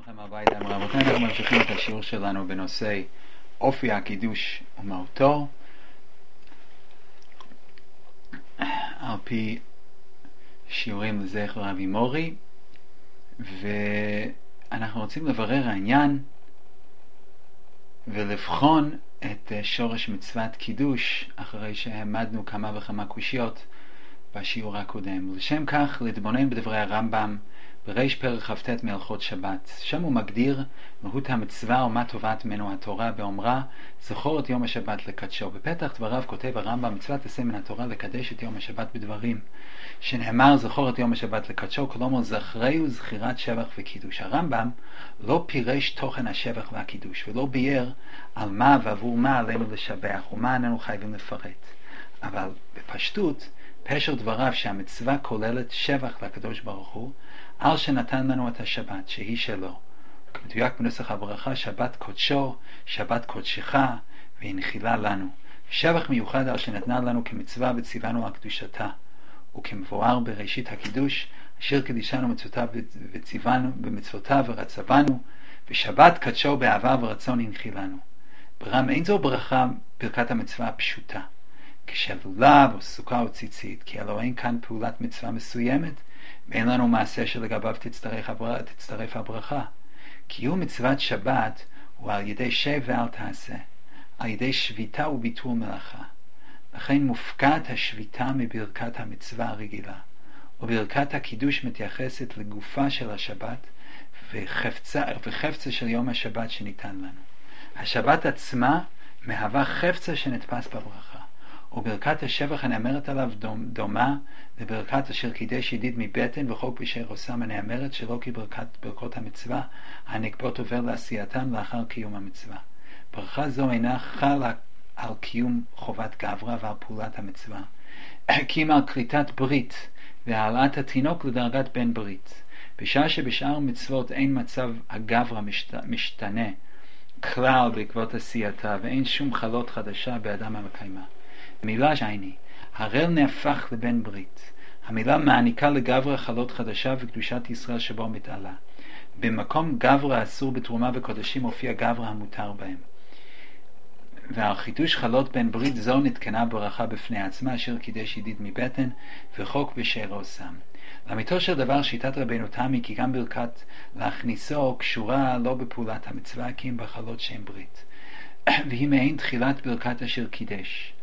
לכם הביתה. רבותיי, אנחנו ממשיכים את השיעור שלנו בנושא אופי הקידוש ומהותו על פי שיעורים לזכר רבי מורי, ואנחנו רוצים לברר העניין ולבחון את שורש מצוות קידוש אחרי שהעמדנו כמה וכמה קושיות בשיעור הקודם. לשם כך להתבונן בדברי הרמב"ם בריש פרק כ"ט מהלכות שבת. שם הוא מגדיר מהות המצווה ומה תובעת ממנו התורה באומרה זכור את יום השבת לקדשו. בפתח דבריו כותב הרמב"ם מצוות עשה מן התורה לקדש את יום השבת בדברים שנאמר זכור את יום השבת לקדשו, כלומר זכרהו זכירת שבח וקידוש. הרמב"ם לא פירש תוכן השבח והקידוש ולא ביאר על מה ועבור מה עלינו לשבח ומה איננו חייבים לפרט, אבל בפשטות פשר דבריו שהמצווה כוללת שבח לקדוש ברוך הוא על שנתן לנו את השבת שהיא שלו, כמדויק בנוסח הברכה שבת קודשו, שבת קודשך, והנחילה לנו. שבח מיוחד על שנתנה לנו כמצווה וציוונו על קדושתה, וכמבואר בראשית הקידוש אשר קדישנו מצוותיו וציוונו במצוותיו ורצבנו, ושבת קדשו באהבה ורצון הנחילנו. ברם אין זו ברכה ברכת המצווה הפשוטה כשלולב או סוכה או ציצית, כי הלא אין כאן פעולת מצווה מסוימת ואין לנו מעשה שלגביו תצטרף הברכה. קיום מצוות שבת הוא על ידי שב ואל תעשה, על ידי שביתה וביטול מלאכה. לכן מופקעת השביתה מברכת המצווה הרגילה, וברכת הקידוש מתייחסת לגופה של השבת וחפצה של יום השבת שניתן לנו. השבת עצמה מהווה חפצה שנתפס בברכה, וברכת השבח הנאמרת עליו דומה לברכת אשר קידש ידיד מבטן וחוק בשאר עושם הנאמרת שלא כברכות המצווה הנקבות עובר לעשייתם לאחר קיום המצווה. ברכה זו אינה חלה על קיום חובת גברה ועל פעולת המצווה, כי אם על כריתת ברית והעלאת התינוק לדרגת בן ברית, בשעה שבשאר מצוות אין מצב הגברה משתנה כלל בעקבות עשייתה ואין שום חלות חדשה באדם המקיימה. המילה שייני, הרל נהפך לבן ברית. המילה מעניקה לגברה חלות חדשה וקדושת ישראל שבו מתעלה. במקום גברה אסור בתרומה וקודשים מופיע גברה המותר בהם. ועל חידוש חלות בן ברית זו נתקנה ברכה בפני עצמה אשר קידש ידיד מבטן וחוק בשאר עושם. לאמיתו של דבר שיטת רבינו תמי כי גם ברכת להכניסו קשורה לא בפעולת המצווה כי אם בחלות שם ברית, והיא מעין תחילת ברכת אשר קידש.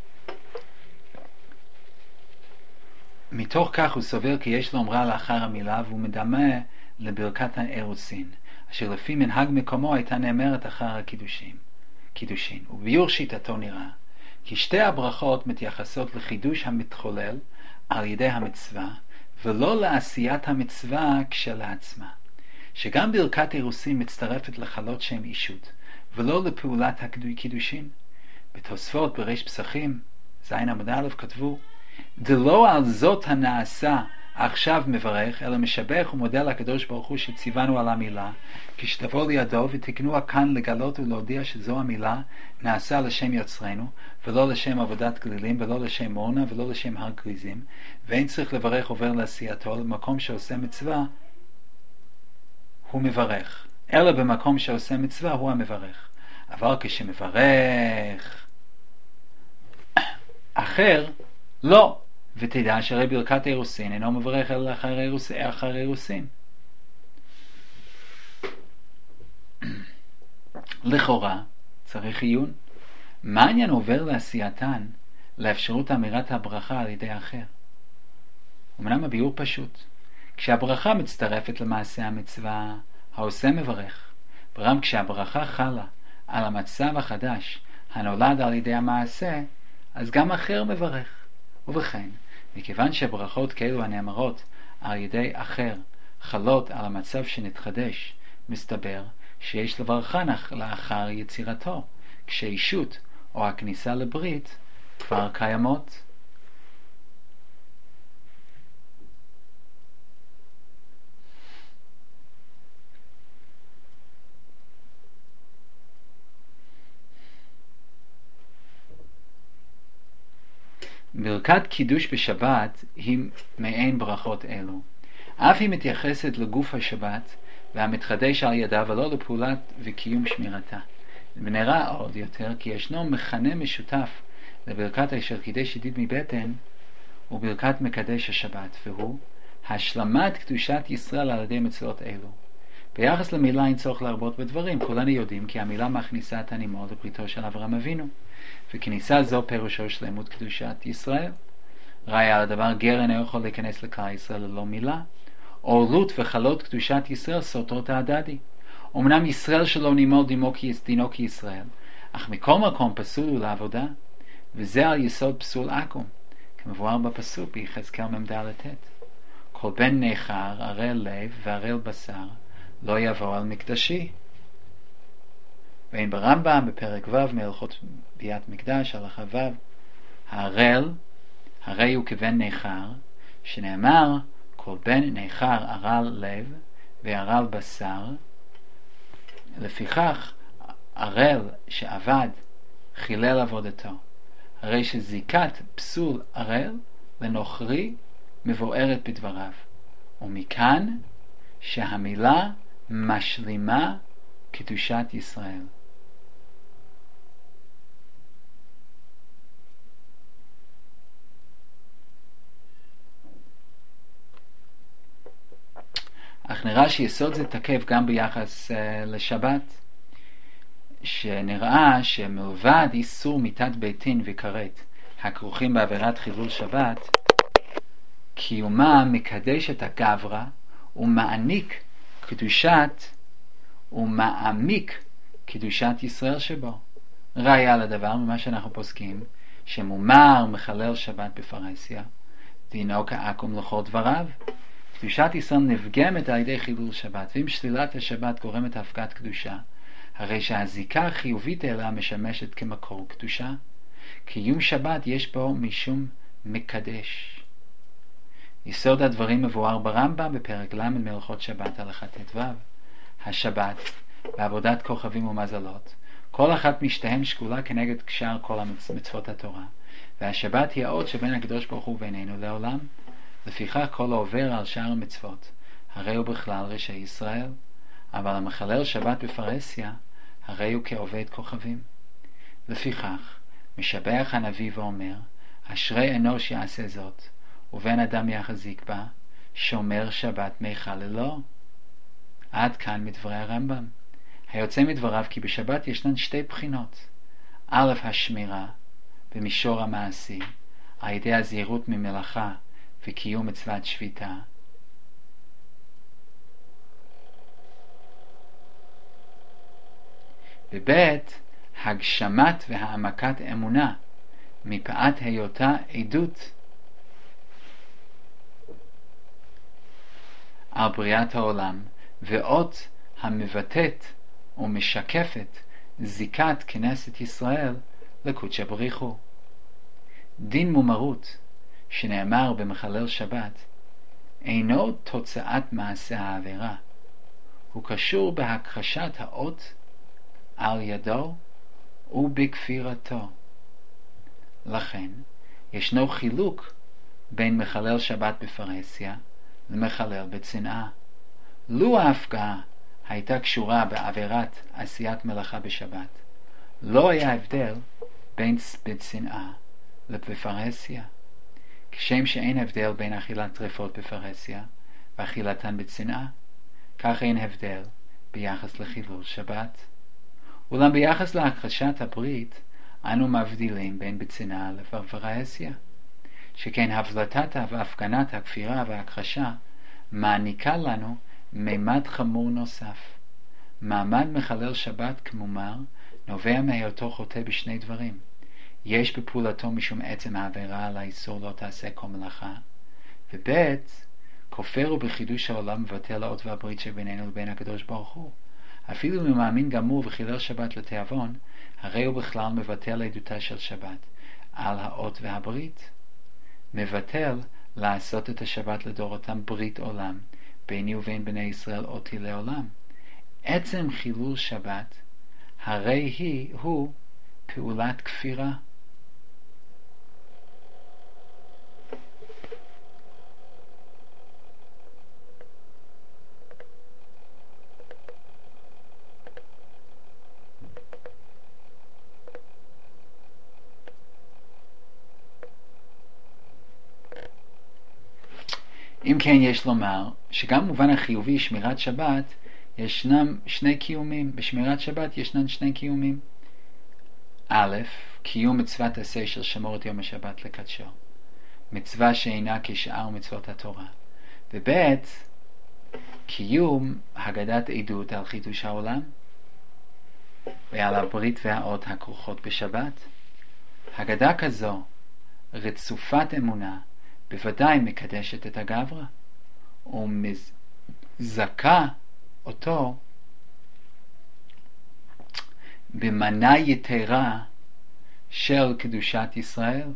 מתוך כך הוא סובר כי יש לאומרה לאחר המילה, והוא מדמה לברכת האירוסין אשר לפי מנהג מקומו הייתה נאמרת אחר הקידושין. וביור שיטתו נראה כי שתי הברכות מתייחסות לחידוש המתחולל על ידי המצווה ולא לעשיית המצווה כשלעצמה, שגם ברכת אירוסין מצטרפת לחלות שם אישות ולא לפעולת הקידושין. בתוספות בריש פסחים זין עמוד א' כתבו דלא על זאת הנעשה עכשיו מברך אלא משבח ומודה לקדוש ברוך הוא שציוונו על המילה, כשתבוא לידו ותקנוע כאן לגלות ולהודיע שזו המילה נעשה לשם יוצרנו ולא לשם עבודת גלילים ולא לשם מורנה ולא לשם הר גריזים, ואין צריך לברך עובר לעשייתו. למקום שעושה מצווה הוא מברך, אלא במקום שעושה מצווה הוא המברך. אבל כשמברך אחר לא, ותדע שהרי ברכת אירוסין אינו מברך אלא אחר אירוסין. לכאורה צריך עיון, מה העניין עובר לעשייתן לאפשרות אמירת הברכה על ידי אחר? אמנם הביאור פשוט, כשהברכה מצטרפת למעשה המצווה העושה מברך, ברם כשהברכה חלה על המצב החדש הנולד על ידי המעשה אז גם אחר מברך. ובכן, מכיוון שברכות כאלו הנאמרות על ידי אחר חלות על המצב שנתחדש, מסתבר שיש לברכן לאחר יצירתו, כשאישות או הכניסה לברית כבר קיימות. ברכת קידוש בשבת היא מעין ברכות אלו. אף היא מתייחסת לגוף השבת והמתחדש על ידה, ולא לפעולת וקיום שמירתה. ונראה עוד יותר כי ישנו מכנה משותף לברכת אשר קידש ידיד מבטן וברכת מקדש השבת, והוא השלמת קדושת ישראל על ידי מצוות אלו. ביחס למילה אין צורך להרבות בדברים, כולנו יודעים כי המילה מכניסה את הנימול לפריטו של אברהם אבינו, וכניסה זו פירושו שלמות קדושת ישראל. ראיה על הדבר, גר אינו יכול להיכנס לכלל ישראל ללא מילה. עורלות וחלות קדושת ישראל סותרות ההדדי. אמנם ישראל שלא נימול דינו כישראל, אך מכל מקום פסול הוא לעבודה, וזה על יסוד פסול עקום, כמבואר בפסוק ביחזקאל מ"ד. כל בן ניכר, ערל לב וערל בשר, לא יבוא על מקדשי. ואין ברמב"ם בפרק ו' מהלכות ביאת מקדש הלכה ו', הערל הרי הוא כבן ניכר, שנאמר כל בן ניכר ערל לב וערל בשר. לפיכך ערל שעבד חילל עבודתו, הרי שזיקת פסול ערל לנוכרי מבוארת בדבריו, ומכאן שהמילה משלימה קדושת ישראל. אך נראה שיסוד זה תקף גם ביחס לשבת, שנראה שמלבד איסור מיתת ביתין וכרת הכרוכים בעבירת חילול שבת, קיומה מקדש את הגברה ומעניק ומעמיק קדושת ישראל שבו. ראיה לדבר ממה שאנחנו פוסקים, שמומר מחלל שבת בפרהסיה, דינו כעקום לכל דבריו. קדושת ישראל נפגמת על ידי חילול שבת, ואם שלילת השבת גורמת הפקעת קדושה, הרי שהזיקה החיובית אליה משמשת כמקור קדושה. קיום שבת יש בו משום מקדש. יסוד הדברים מבואר ברמב"ם בפרק ל' מהלכות שבת הלכה ט"ו. השבת בעבודת כוכבים ומזלות, כל אחת משתיהם שקולה כנגד שאר כל מצוות התורה, והשבת היא האות שבין הקדוש ברוך הוא ובינינו לעולם. לפיכך כל העובר על שאר המצוות הרי הוא בכלל רשע ישראל, אבל המחלל שבת בפרהסיה הרי הוא כעובד כוכבים. לפיכך משבח הנביא ואומר, אשרי אנוש יעשה זאת, ובן אדם יחזיק בה, שומר שבת מחללו. עד כאן מדברי הרמב"ם. היוצא מדבריו כי בשבת ישנן שתי בחינות. א', השמירה במישור המעשי על ידי הזהירות ממלאכה וקיום מצוות שביתה, וב', הגשמת והעמקת אמונה מפאת היותה עדות על בריאת העולם, ואות המבטאת ומשקפת זיקת כנסת ישראל לקודש בריך הוא. דין מומרות שנאמר במחלל שבת אינו תוצאת מעשה העבירה, הוא קשור בהכחשת האות על ידו ובכפירתו. לכן ישנו חילוק בין מחלל שבת בפרהסיה למחלל בצנעה. לו ההפקעה הייתה קשורה בעבירת עשיית מלאכה בשבת, לא היה הבדל בין בצנעה לפרהסיה. כשם שאין הבדל בין אכילת טרפות בפרהסיה ואכילתן בצנעה, כך אין הבדל ביחס לחילול שבת. אולם ביחס להכחשת הברית אנו מבדילים בין בצנעה לפרהסיה, שכן הבלטת והפגנת הכפירה וההכחשה מעניקה לנו מימד חמור נוסף. מעמד מחלל שבת כמומר נובע מהיותו חוטא בשני דברים. יש בפעולתו משום עצם העבירה על האיסור לא תעשה כל מלאכה, וב' כופר הוא בחידוש העולם מבטל האות והברית שבינינו לבין הקדוש ברוך הוא. אפילו אם הוא מאמין גמור וחילל שבת לתיאבון, הרי הוא בכלל מבטל עדותה של שבת על האות והברית. מבטל לעשות את השבת לדורותם ברית עולם ביני ובין בני ישראל אותי לעולם. עצם חילול שבת הרי הוא פעולת כפירה. אם כן, יש לומר שגם במובן החיובי שמירת שבת ישנם שני קיומים. בשמירת שבת ישנן שני קיומים. א', קיום מצוות עשה של שמור את יום השבת לקדשו, מצווה שאינה כשאר מצוות התורה. וב', קיום הגדת עדות על חידוש העולם ועל הברית והאות הכרוכות בשבת. הגדה כזו, רצופת אמונה, בוודאי מקדשת את הגברא ומזכה אותו במנה יתרה של קדושת ישראל.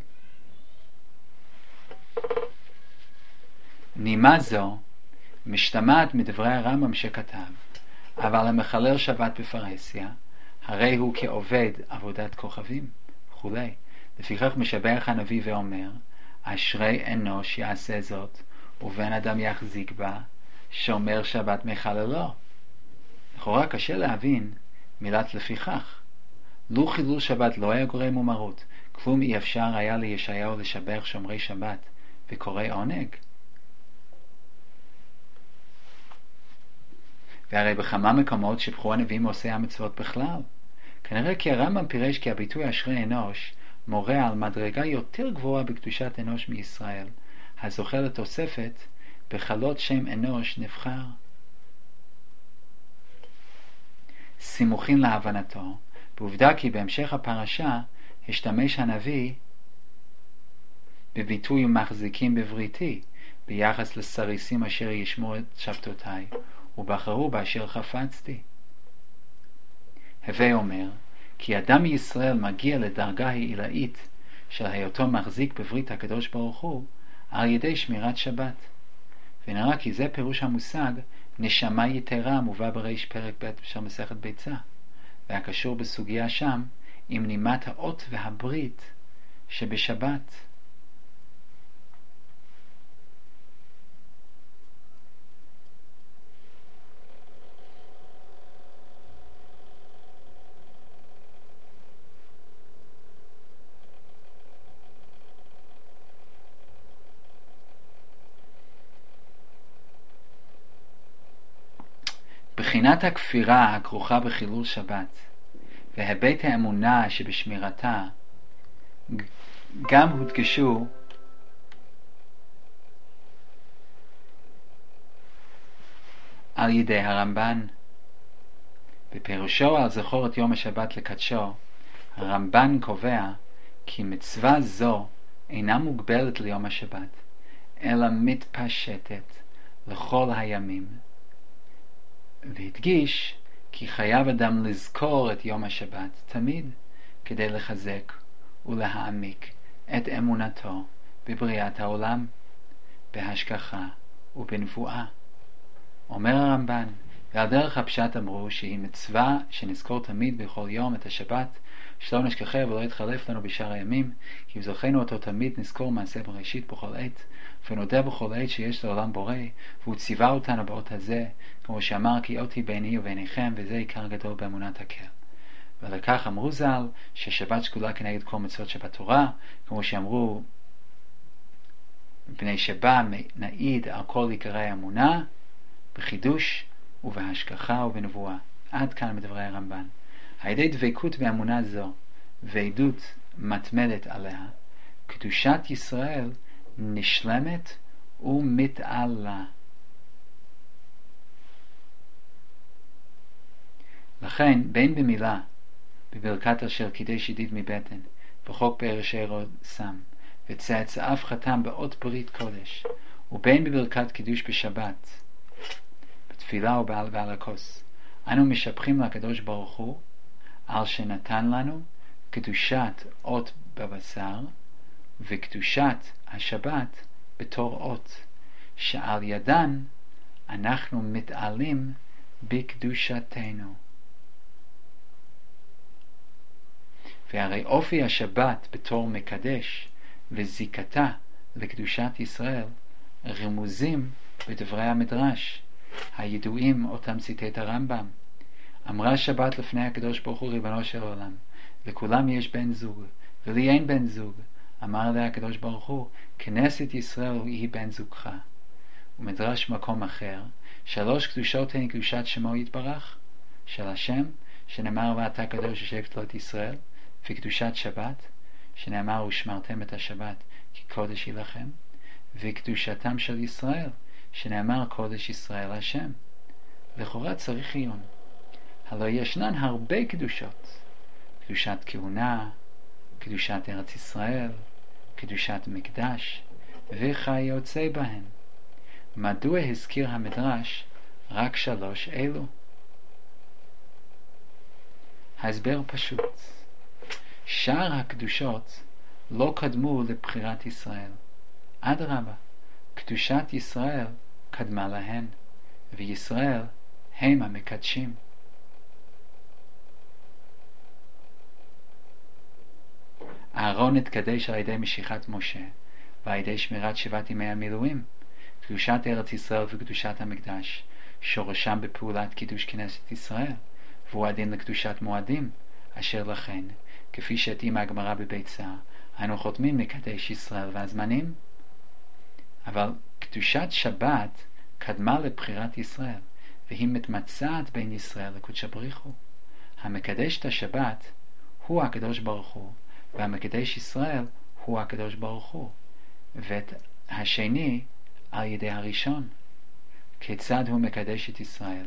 נימה זו משתמעת מדברי הרמב"ם שכתב, אבל המחלל שבת בפרהסיה הרי הוא כעובד עבודת כוכבים וכולי. לפיכך משבח הנביא ואומר, אשרי אנוש יעשה זאת ובן אדם יחזיק בה, שומר שבת מחללו. לכאורה קשה להבין מילת לפיכך. לו חילול שבת לא היה גורם ומרות, כלום אי אפשר היה לישעיהו לשבח שומרי שבת וקוראי עונג. והרי בכמה מקומות שבחו הנביאים עושי המצוות בכלל. כנראה כי הרמב"ם פירש כי הביטוי אשרי אנוש מורה על מדרגה יותר גבוהה בקדושת אנוש מישראל, הזוכה לתוספת בחלות שם אנוש נבחר. סימוכין להבנתו, בעובדה כי בהמשך הפרשה השתמש הנביא בביטוי מחזיקים בבריתי ביחס לסריסים אשר ישמעו את שבתותיי ובחרו באשר חפצתי. הווה אומר כי אדם מישראל מגיע לדרגה העילאית של היותו מחזיק בברית הקדוש ברוך הוא על ידי שמירת שבת, ונראה כי זה פירוש המושג נשמה יתרה המובא בריש פרק ב' של מסכת ביצה, והקשור בסוגיה שם עם נימת האות והברית שבשבת. בחינת הכפירה הכרוכה בחילול שבת והיבט האמונה שבשמירתה גם הודגשו על ידי הרמב"ן. בפירושו על זכור את יום השבת לקדשו, הרמב"ן קובע כי מצווה זו אינה מוגבלת ליום השבת, אלא מתפשטת לכל הימים. והדגיש כי חייב אדם לזכור את יום השבת תמיד כדי לחזק ולהעמיק את אמונתו בבריאת העולם, בהשגחה ובנבואה. אומר הרמב"ן, ועל דרך הפשט אמרו שהיא מצווה שנזכור תמיד בכל יום את השבת, שלא נשכחה ולא יתחלף לנו בשאר הימים, כי בזוכנו אותו תמיד נזכור מעשה בראשית בכל עת, ונודע בכל עת שיש לעולם בורא, והוא ציווה אותנו באות הזה, כמו שאמר כי אותי ביני וביניכם, וזה עיקר גדול באמונת הקהל. ולכך אמרו ז"ל ששבת שקולה כנגד כל מצוות שבת תורה, כמו שאמרו בני שבה נעיד על כל עיקרי האמונה בחידוש ובהשגחה ובנבואה. עד כאן מדברי הרמב"ן. על ידי דבקות באמונה זו ועדות מתמדת עליה, קדושת ישראל נשלמת ומתעלה. לכן בין במילה בברכת אשר קידש ידיד מבטן בחוק פאר אשר שם וצאצאיו חתם באות ברית קודש, ובין בברכת קידוש בשבת בתפילה ובעל הכוס, אנו משבחים לקדוש ברוך הוא על שנתן לנו קדושת אות בבשר וקדושת השבת בתור אות, שעל ידן אנחנו מתעלים בקדושתנו. והרי אופי השבת בתור מקדש וזיקתה לקדושת ישראל רמוזים בדברי המדרש הידועים אותם ציטט הרמב"ם. אמרה שבת לפני הקדוש ברוך הוא ריבונו של עולם, לכולם יש בן זוג ולי אין בן זוג. אמר לה הקדוש ברוך הוא, כנסת ישראל היא בן זוגך. ומדרש מקום אחר, 3 קדושות הן קדושת שמו יתברך, של השם, שנאמר ואתה קדוש השבט לו את ישראל, וקדושת שבת, שנאמר ושמרתם את השבת כי קודש היא לכם, וקדושתם של ישראל, שנאמר קודש ישראל השם. לכאורה צריך עיון. הלא ישנן הרבה קדושות, קדושת כהונה, קדושת ארץ ישראל, קדושת מקדש, וכיוצא בהן. מדוע הזכיר המדרש רק 3 אלו? ההסבר פשוט. שאר הקדושות לא קדמו לבחירת ישראל. אדרבה, קדושת ישראל קדמה להן, וישראל הם המקדשים. אהרון התקדש על ידי משיכת משה, ועל ידי שמירת 7 ימי המילואים. קדושת ארץ ישראל וקדושת המקדש שורשם בפעולת קידוש כנסת ישראל, והוא הדין לקדושת מועדים, אשר לכן, כפי שהתאימה הגמרא בביצה, אנו חותמים מקדש ישראל והזמנים. אבל קדושת שבת קדמה לבחירת ישראל, והיא מתמצעת בין ישראל לקודש בריך הוא. המקדש את השבת הוא הקדוש ברוך הוא, והמקדש ישראל הוא הקדוש ברוך הוא, ואת השני על ידי הראשון. כיצד הוא מקדש את ישראל?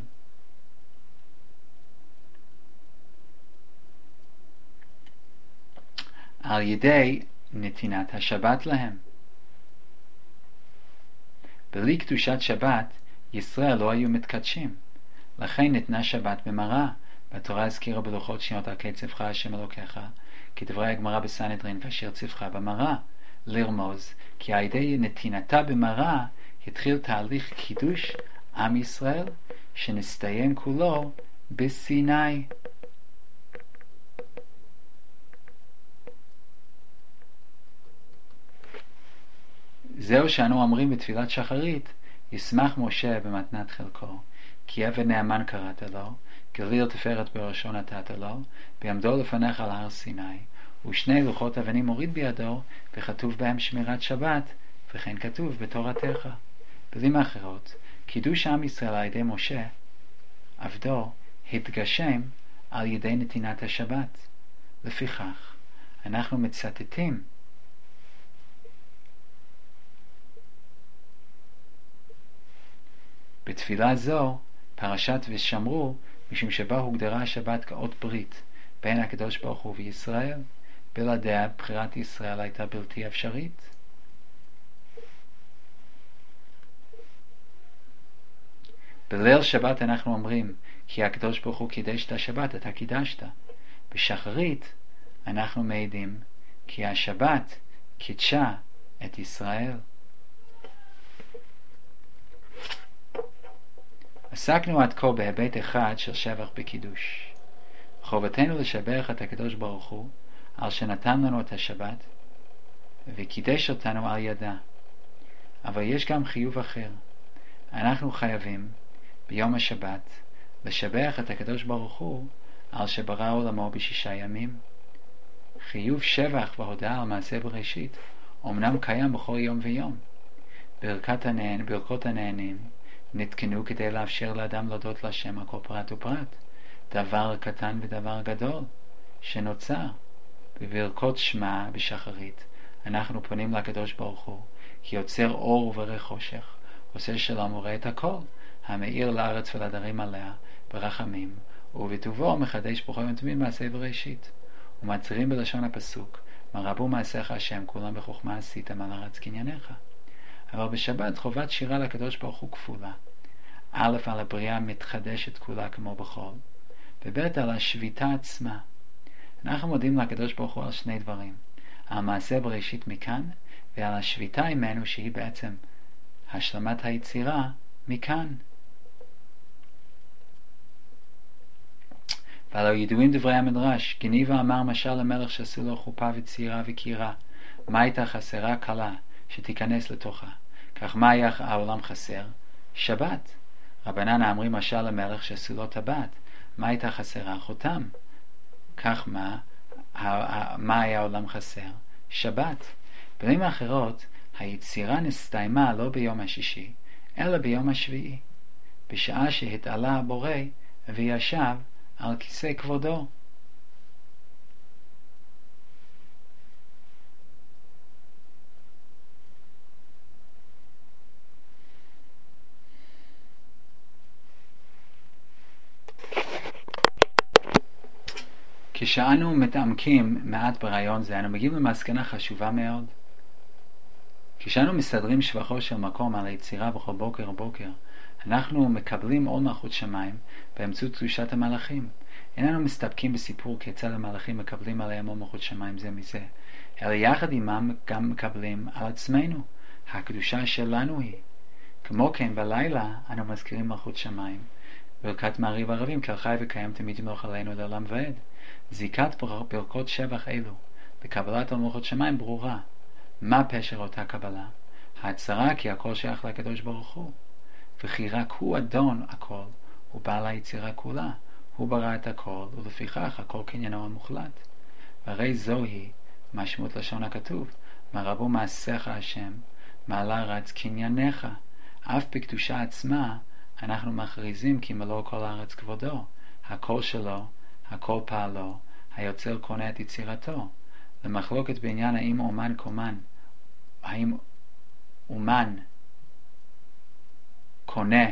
על ידי נתינת השבת להם. בלי קדושת שבת ישראל לא היו מתקדשים, לכן ניתנה שבת במראה. והתורה הזכירה בלוחות שניות על קצבך השם אלוקיך, כדברי הגמרא בסנהדרין, כאשר ציווך במראה, לרמוז כי על ידי נתינתה במראה התחיל תהליך קידוש עם ישראל, שנסתיים כולו בסיני. זהו שאנו אומרים בתפילת שחרית, ישמח משה במתנת חלקו, כי עבד נאמן קראת לו, גליל תפארת בראשו נתת לו, ויעמדו לפניך על הר סיני, ושני לוחות אבנים הוריד בידו, וכתוב בהם שמירת שבת, וכן כתוב בתורתך. במילים אחרות, קידוש עם ישראל על ידי משה, עבדו, התגשם על ידי נתינת השבת. לפיכך, אנחנו מצטטים בתפילה זו פרשת ושמרו, משום שבה הוגדרה השבת כאות ברית בין הקדוש ברוך הוא וישראל. בלעדיה בחירת ישראל הייתה בלתי אפשרית. בליל שבת אנחנו אומרים כי הקדוש ברוך הוא קידש את השבת, אתה קידשת. בשחרית אנחנו מעידים כי השבת קידשה את ישראל. עסקנו עד כה בהיבט אחד של שבח בקידוש. חובתנו לשבח את הקדוש ברוך הוא על שנתן לנו את השבת וקידש אותנו על ידה. אבל יש גם חיוב אחר. אנחנו חייבים ביום השבת לשבח את הקדוש ברוך הוא על שברא עולמו ב6 ימים. חיוב שבח והודעה על מעשה בראשית אמנם קיים בכל יום ויום. ברכות הנהנים נתקנו כדי לאפשר לאדם להודות להשם על כל פרט ופרט, דבר קטן ודבר גדול שנוצר. בברכות שמע בשחרית אנחנו פונים לקדוש ברוך הוא, כי יוצר אור וברך חושך, עושה שלום ורואה את הכל, המאיר לארץ ולדרים עליה ברחמים, ובטובו מחדש בכל יום תמיד מעשה בראשית. ומצהירים בלשון הפסוק, מה רבו מעשיך השם, כולם בחוכמה עשיתם על ארץ קנייניך. אבל בשבת חובת שירה לקדוש ברוך הוא כפולה. א', על הבריאה מתחדשת כולה כמו בחול, וב', על השביתה עצמה. אנחנו מודים לקדוש ברוך הוא על 2 דברים, על מעשה בראשית מכאן, ועל השביתה ממנו שהיא בעצם השלמת היצירה מכאן. ועל ידועים דברי המדרש, גניבה אמר משל למלך שעשו לו חופה וצעירה וקירה, מה הייתה חסרה? קלה שתיכנס לתוכה. כך מה היה העולם חסר? שבת. רבנן אמרים משל למלך שעשו לו טבעת, מה הייתה חסרה? חותם. כך מה היה העולם חסר? שבת. במילים אחרות, היצירה נסתיימה לא ביום השישי, אלא ביום השביעי, בשעה שהתעלה הבורא וישב על כיסא כבודו. כשאנו מתעמקים מעט ברעיון זה, אנו מגיעים למסקנה חשובה מאוד. כשאנו מסדרים שבחו של מקום על היצירה בכל בוקר ובוקר, אנחנו מקבלים עול מלכות שמיים באמצעות קדושת המלאכים. איננו מסתפקים בסיפור כיצד המלאכים מקבלים עליהם עול מלכות שמיים זה מזה, אלא יחד עמם גם מקבלים על עצמנו. הקדושה שלנו היא. כמו כן בלילה אנו מזכירים מלכות שמיים. ברכת מעריב ערבים כל חי וקיים תמיד ימלוך עלינו לעולם ועד. זיקת ברכות שבח אלו בקבלת מלכות שמיים ברורה. מה פשר אותה קבלה? ההצהרה כי הכל שייך לקדוש ברוך הוא, וכי רק הוא אדון הכל, הוא בעל היצירה כולה, הוא ברא את הכל, ולפיכך הכל קניינו המוחלט. והרי זוהי משמעות לשון הכתוב, מה רבו מעשיך השם, מעלה רץ קנייניך. אף בקדושה עצמה אנחנו מכריזים כי מלוא כל הארץ כבודו, הכל שלו, הכל פעלו, היוצר קונה את יצירתו. למחלוקת בעניין האם אומן קומן, האם אומן קונה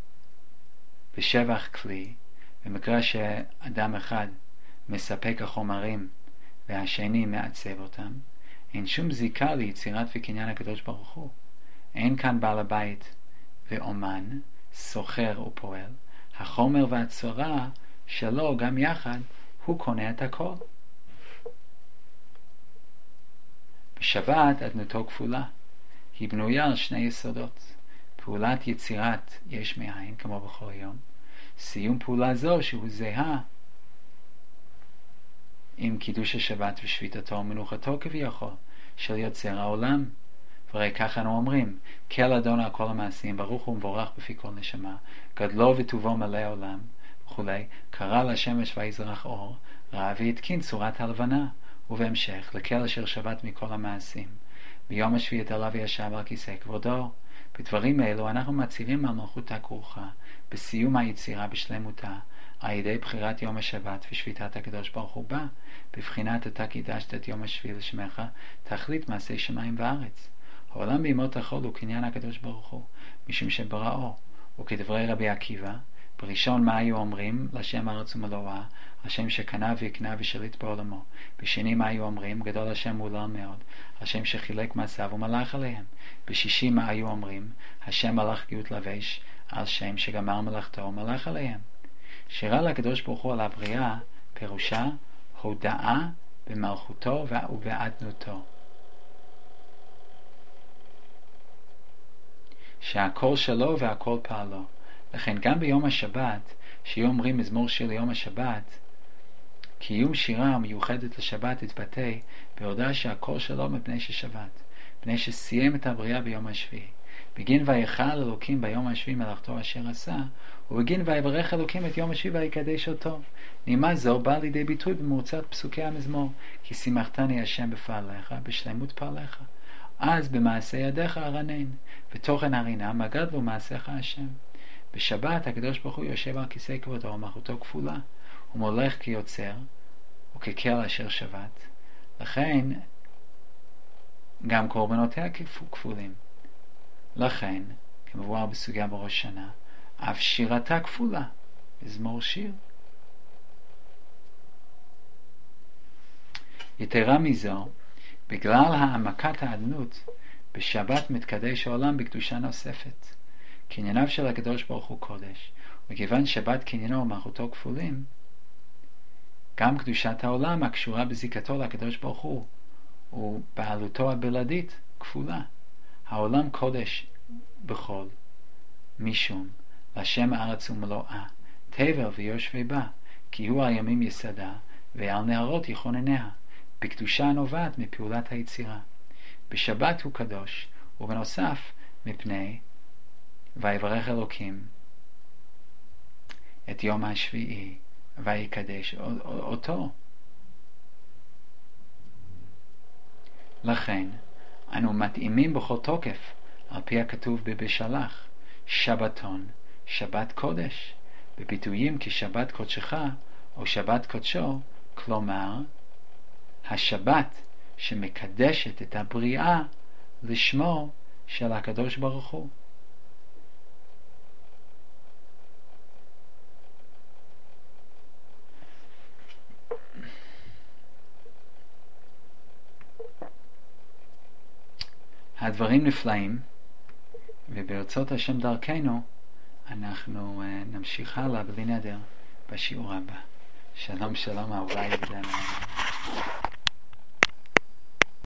בשבח כלי, במקרה שאדם אחד מספק החומרים והשני מעצב אותם, אין שום זיקה ליצירת וקניין הקדוש ברוך הוא. אין כאן בעל הבית ואומן, סוחר ופועל. החומר והצורה שלו גם יחד, הוא קונה את הכל. בשבת אדנותו כפולה. היא בנויה על שני יסודות. פעולת יצירת יש מאין, כמו בכל יום. סיום פעולה זו שהוא זהה עם קידוש השבת ושביתתו ומנוחתו כביכול של יוצר העולם. והרי ככה אנו אומרים, כל אדון על כל המעשים, ברוך הוא מבורך בפי כל נשמה, גדלו וטובו מלא העולם וכולי. קרא לשמש ויזרח אור, ראה והתקין צורת הלבנה. ובהמשך, לכל אשר שבת מכל המעשים, ביום השביעי התעלה וישב על כיסא כבודו. בדברים אלו אנחנו מצהירים על מלכות הכרוכה בסיום היצירה בשלמותה, על ידי בחירת יום השבת ושביתת הקדוש ברוך הוא בה, בבחינת אתה קידשת את יום השביעי לשמך, תכלית מעשי שמיים וארץ. העולם בימות החול הוא קניין הקדוש ברוך הוא, משום שבראו, וכדברי רבי עקיבא, בראשון מה היו אומרים? לשם ארץ ומלואה, השם שקנה ויקנה ושליט בעולמו. בשני מה היו אומרים? גדול השם מולל מאוד, השם שחילק מעשיו ומלך עליהם. בשישי מה היו אומרים? השם מלך גאות לבש, על שם שגמר מלאכתו ומלך עליהם. שירה לקדוש ברוך הוא על הבריאה פירושה הודאה במלכותו ובאדנותו, שהכל שלו והכל פעלו. לכן גם ביום השבת, שיהיו אומרים מזמור שיר ליום השבת, קיום שירה מיוחדת לשבת התבטא בהודעה שהכל שלו מפני ששבת, מפני שסיים את הבריאה ביום השביעי. בגין ויכל אלוקים ביום השביעי מלאכתו אשר עשה, ובגין ויברך אלוקים את יום השביעי ויקדש אותו. נימה זו באה לידי ביטוי במרוצת פסוקי המזמור, כי שימחתני השם בפעליך, בשלמות פעליך. אז במעשה ידיך ארנן, ותוכן הרינה מגד בו מעשיך השם. בשבת הקדוש ברוך הוא יושב על כיסא כבודו ומלכותו כפולה, הוא מולך כיוצר וככל אשר שבת. לכן גם קורבנותיה כפולים. לכן, כמבואר בסוגיה בראש שנה, אף שירתה כפולה, מזמור שיר. יתרה מזו, בגלל העמקת האדנות, בשבת מתקדש העולם בקדושה נוספת. קנייניו של הקדוש ברוך הוא קודש, וכיוון שבת קניינו ומלכותו כפולים, גם קדושת העולם הקשורה בזיקתו לקדוש ברוך הוא ובעלותו הבלעדית כפולה. העולם קודש בכל, משום לשם הארץ ומלואה, תבל ויושבי בה, כי הוא הימים יסדה, ועל נהרות יכונניה, בקדושה הנובעת מפעולת היצירה. בשבת הוא קדוש, ובנוסף מפני ויברך אלוקים את יום השביעי ויקדש אותו. לכן אנו מתאימים בכל תוקף על פי הכתוב בבשלח, שבתון, שבת קודש, בביטויים כשבת קודשך או שבת קודשו, כלומר, השבת שמקדשת את הבריאה לשמו של הקדוש ברוך הוא. הדברים נפלאים, וברצות השם דרכנו אנחנו נמשיך הלאה בלי נדר בשיעור הבא. שלום שלום אהוביי וגדליי.